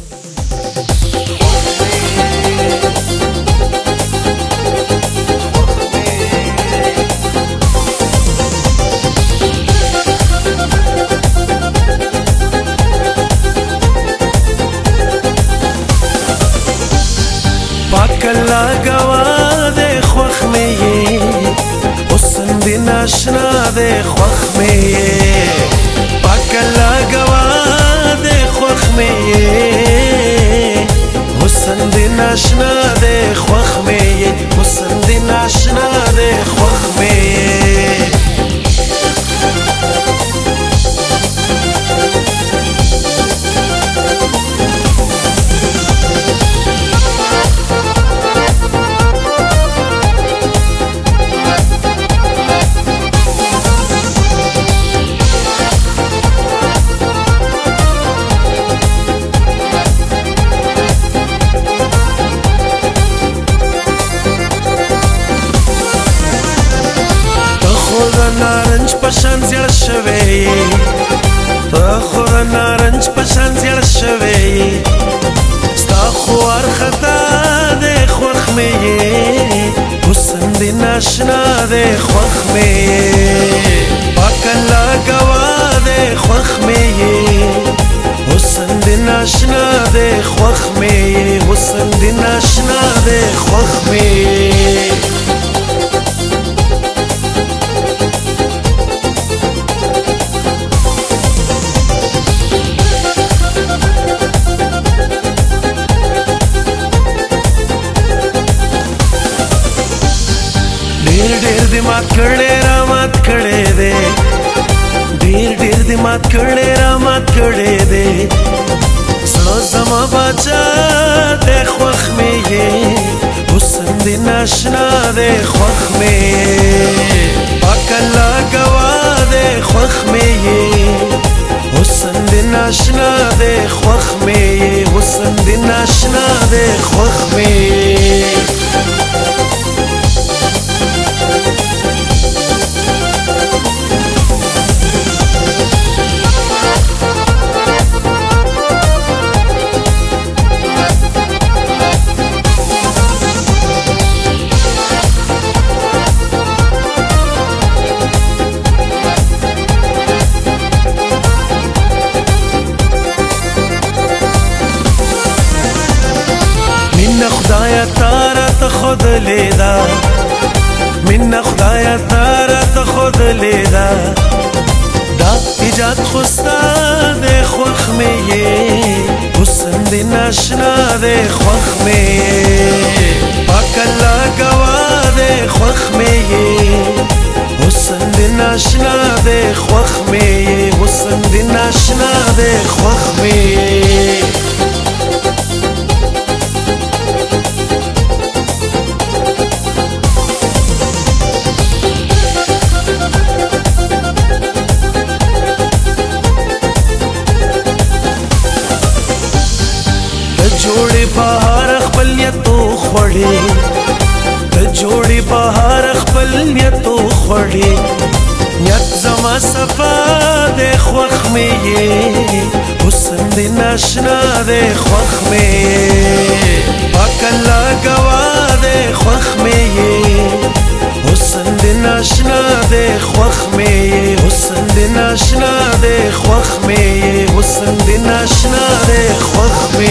کلا گوا دے خوخ میں یہ حسن دی ناشنا دے خوخ میں یہ پاکلا گوا دے خوخ میں یہ حسن دی ناشنا دے خوخ میں یہ حسن دی ناشنا دے خوخ میں یہ نارنج پشان زیړ شوی ته خو نارنج پشان زیړ شوی ستا خو ورختا د خوخ مې حسن دی ناشنا د خوخ مې پاکلا گوا د خوخ مې حسن دی ناشنا د خوخ مې حسن دی ناشنا د خوخ مې ډیر دی مات کړي را مات کړي دې ډیر دی مات کړي را مات کړي دې سړو زما بچا د خوخ مې حسن دی ناشنا د خوخ مې پاکلا گوا د خوخ مې حسن دی ناشنا د خوخ مې حسن دی ناشنا د خوخ مې خدایا تارا ته خود لیدا من خدایا تارا ته خود لیدا دا ایجاد خوستا د خوخ مې حسن دی ناشنا د خوخ مې پاکلا گوا د خوخ مې حسن دی ناشنا د خوخ مې حسن دی ناشنا د خوخ مې جوړي بهار خپل یتو خوړې ته جوړي بهار خپل یتو خوړې نیت زما صفا د خوخ مې حسن دی ناشنا د خوخ مې پاکلا گوا د خوخ مې حسن دی ناشنا د خوخ مې حسن دی ناشنا د خوخ مې حسن دی ناشنا د خوخ مې